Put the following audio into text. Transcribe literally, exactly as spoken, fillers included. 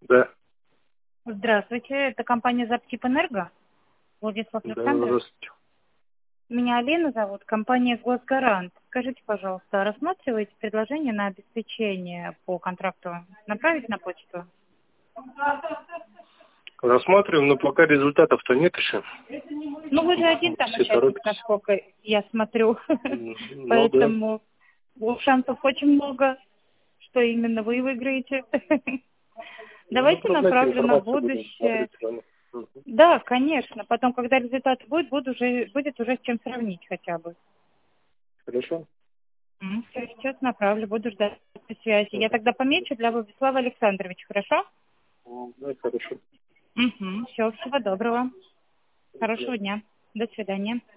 Да. Здравствуйте, это компания «Заптипэнерго». Владислав Да, Александрович. здравствуйте. Меня Алина зовут, компания «Госгарант». Скажите, пожалуйста, рассматриваете предложение на обеспечение по контракту? Направить на почту? Рассматриваем, но пока результатов-то нет еще. Ну, вы же один там Все участник, торопятся. насколько я смотрю. Ну да. Поэтому шансов очень много, что именно вы выиграете. Давайте Ну, знаете, направлю на информацию будем будущее. смотреть с вами. Мгм. Да, конечно. Потом, когда результат будет, буду уже, будет уже с чем сравнить хотя бы. Хорошо? Все, сейчас направлю, буду ждать связи. Я Мгм. тогда помечу для Владислава Александровича, хорошо? Да, хорошо. Угу. Все, всего доброго. До свидания. Хорошего дня. До свидания.